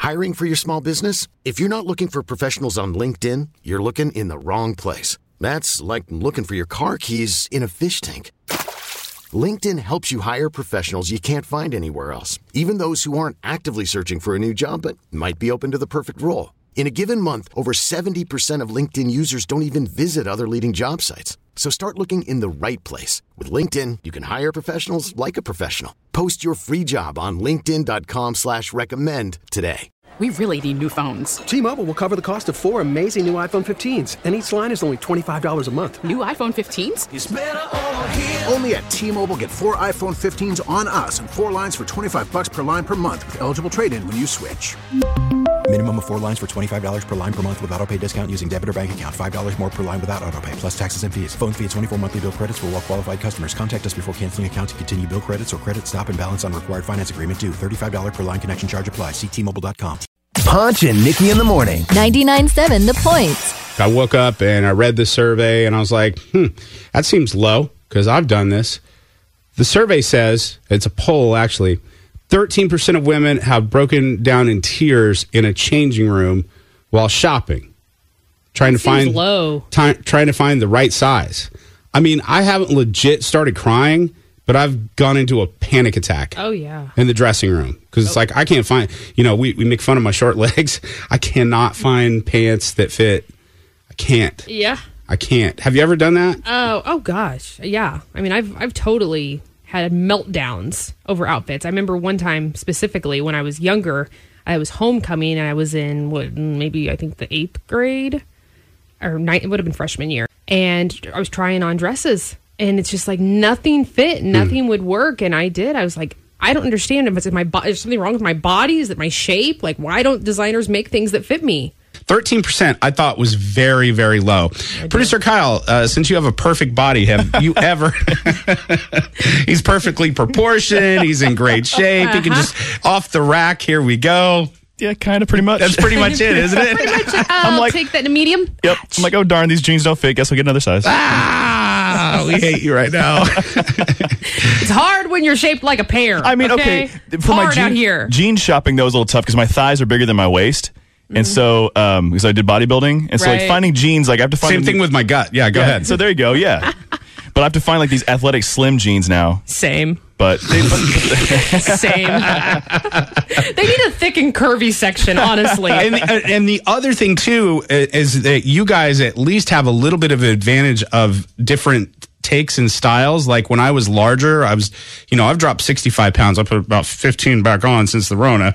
Hiring for your small business? If you're not looking for professionals on LinkedIn, you're looking in the wrong place. That's like looking for your car keys in a fish tank. LinkedIn helps you hire professionals you can't find anywhere else, even those who aren't actively searching for a new job but might be open to the perfect role. In a given month, over 70% of LinkedIn users don't even visit other leading job sites. So start looking in the right place. With LinkedIn, you can hire professionals like a professional. Post your free job on linkedin.com/recommend today. We really need new phones. T-Mobile will cover the cost of 4 amazing new iPhone 15s, and each line is only $25 a month. New iPhone 15s? It's better over here. Only at T-Mobile, get 4 iPhone 15s on us and 4 lines for $25 per line per month with eligible trade-in when you switch. Minimum of 4 lines for $25 per line per month with autopay discount using debit or bank account. $5 more per line without autopay, plus taxes and fees. Phone fee at 24 monthly bill credits for well-qualified customers. Contact us before canceling account to continue bill credits or credit stop and balance on required finance agreement due. $35 per line connection charge applies. See T-Mobile.com. Ponch and Nikki in the morning. 99.7 The Point. I woke up and I read the survey and I was like, that seems low because I've done this. The survey says, it's a poll actually, 13% of women have broken down in tears in a changing room while shopping, trying to find the right size. I mean, I haven't legit started crying, but I've gone into a panic attack. Oh, yeah. In the dressing room. Because it's like, I can't find, we make fun of my short legs. I cannot find pants that fit. I can't. Yeah. I can't. Have you ever done that? Oh gosh. Yeah. I mean, I've totally had meltdowns over outfits. I remember one time specifically when I was younger, I was homecoming and I was in maybe I think the 8th grade or it would have been freshman year. And I was trying on dresses and it's just like nothing fit, nothing would work. And I was like, I don't understand if it's in my body. Is something wrong with my body? Is it my shape? Like, why don't designers make things that fit me? 13% I thought was very, very low. Producer Kyle, since you have a perfect body, have you ever... He's perfectly proportioned. He's in great shape. He can just... Off the rack, here we go. Yeah, kind of, pretty much. That's pretty much it, isn't it? Pretty much. I'll take that in a medium. Yep. I'm like, oh, darn, these jeans don't fit. Guess I'll get another size. We hate you right now. It's hard when you're shaped like a pear. I mean, okay. For hard my out here. Jean shopping, though, was a little tough because my thighs are bigger than my waist. And so, because I did bodybuilding, and so like finding jeans, like I have to find... Same thing with my gut. Yeah, go ahead. So there you go, yeah. But I have to find like these athletic slim jeans now. Same. But... Same. They need a thick and curvy section, honestly. And the other thing, too, is that you guys at least have a little bit of an advantage of different takes and styles. Like when I was larger, I've dropped 65 pounds. I put about 15 back on since the Rona.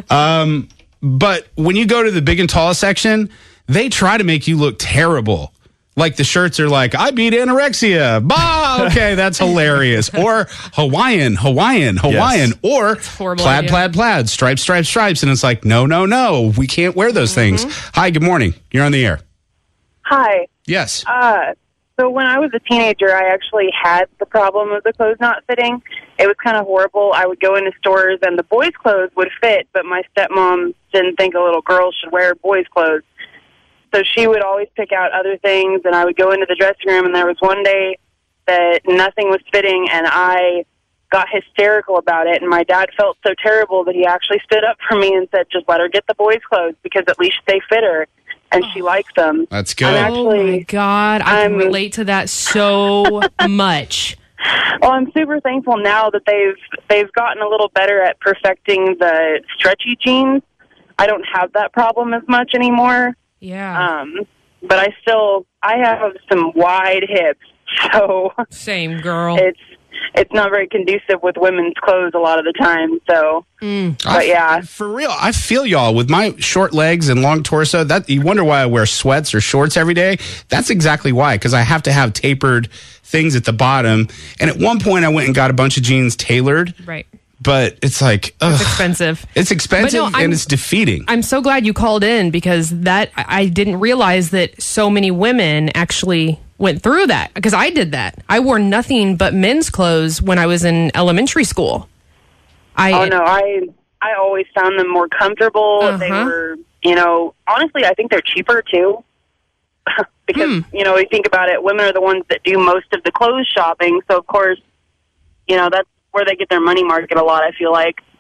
But when you go to the big and tall section, they try to make you look terrible. Like the shirts are like, I beat anorexia. Bah, okay, that's hilarious. Or Hawaiian. Yes. Or plaid, stripes. And it's like, no, we can't wear those things. Hi, good morning. You're on the air. Hi. Yes. So when I was a teenager, I actually had the problem of the clothes not fitting. It was kind of horrible. I would go into stores and the boys' clothes would fit, but my stepmom didn't think a little girl should wear boys' clothes. So she would always pick out other things, and I would go into the dressing room, and there was one day that nothing was fitting, and I got hysterical about it, and my dad felt so terrible that he actually stood up for me and said, just let her get the boys' clothes because at least they fit her. And she likes them. That's good. Oh, my God. I can relate to that so much. Well, I'm super thankful now that they've gotten a little better at perfecting the stretchy jeans. I don't have that problem as much anymore. Yeah. But I have some wide hips, so... Same, girl. It's not very conducive with women's clothes a lot of the time, so... But yeah. For real, I feel y'all. With my short legs and long torso, that you wonder why I wear sweats or shorts every day. That's exactly why, because I have to have tapered things at the bottom. And at one point, I went and got a bunch of jeans tailored. Right. But it's like... Ugh. It's expensive. It's expensive, and it's defeating. I'm so glad you called in, because I didn't realize that so many women actually... went through that, because I did that. I wore nothing but men's clothes when I was in elementary school. I always found them more comfortable. They were, honestly, I think they're cheaper too. Because, you think about it, women are the ones that do most of the clothes shopping. So, of course, that's where they get their money market a lot, I feel like.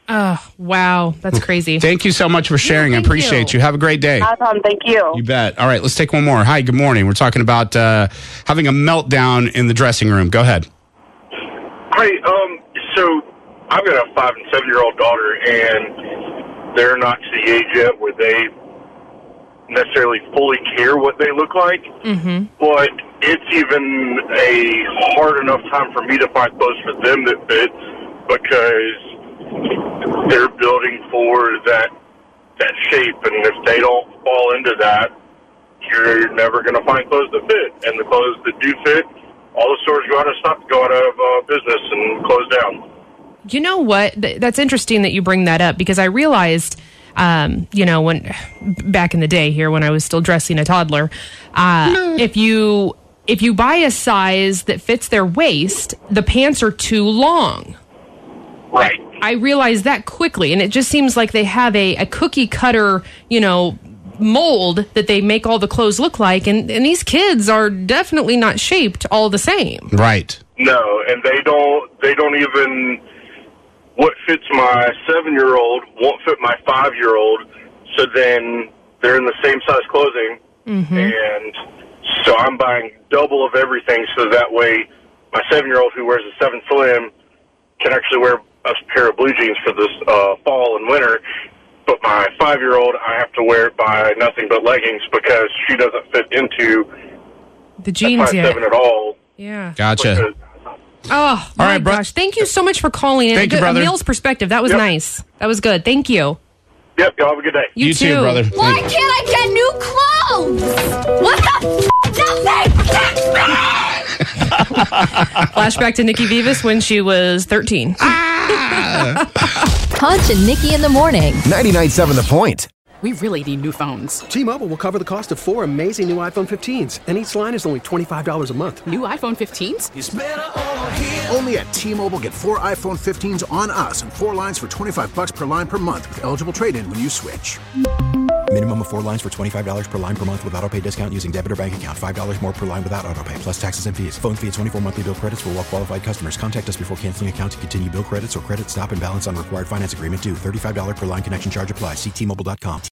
Oh, wow. That's crazy. Thank you so much for sharing. I appreciate you. Have a great day. Awesome. Thank you. You bet. All right, let's take one more. Hi, good morning. We're talking about having a meltdown in the dressing room. Go ahead. Hi, so I've got a 5 and 7-year-old daughter, and they're not to the age yet where they necessarily fully care what they look like. Mm-hmm. But it's even a hard enough time for me to find clothes for them that fit, because they're building for that shape, and if they don't fall into that, you're never going to find clothes that fit. And the clothes that do fit, all the stores go out of business and close down. You know what? That's interesting that you bring that up, because I realized, when back in the day here when I was still dressing a toddler, if you buy a size that fits their waist, the pants are too long. Right. I realized that quickly, and it just seems like they have a cookie cutter, mold that they make all the clothes look like, and these kids are definitely not shaped all the same. Right. No, and they don't even, what fits my 7-year-old won't fit my 5-year-old, so then they're in the same size clothing, and so I'm buying double of everything, so that way my 7-year-old who wears a 7 Slim can actually wear a pair of blue jeans for this fall and winter, but my 5-year-old, I have to wear it by nothing but leggings because she doesn't fit into the jeans yet. 5'7" at all. Yeah. Gotcha. Oh, my gosh. Thank you so much for calling in. Thank you, brother. A meal's perspective. That was nice. That was good. Thank you. Yep, y'all have a good day. You too, brother. Why can't I get new clothes? What the Flashback to Nikki Vivas when she was 13. Conch and Nikki in the morning. 99.7 The Point. We really need new phones. T-Mobile will cover the cost of 4 amazing new iPhone 15s, and each line is only $25 a month. New iPhone 15s? It's better over here. Only at T-Mobile, get 4 iPhone 15s on us and 4 lines for $25 per line per month with eligible trade-in when you switch. Minimum of 4 lines for $25 per line per month with autopay discount using debit or bank account. $5 more per line without autopay, plus taxes and fees. Phone fee at 24 monthly bill credits for well-qualified customers. Contact us before canceling account to continue bill credits or credit stop and balance on required finance agreement due. $35 per line connection charge applies. See T-Mobile.com.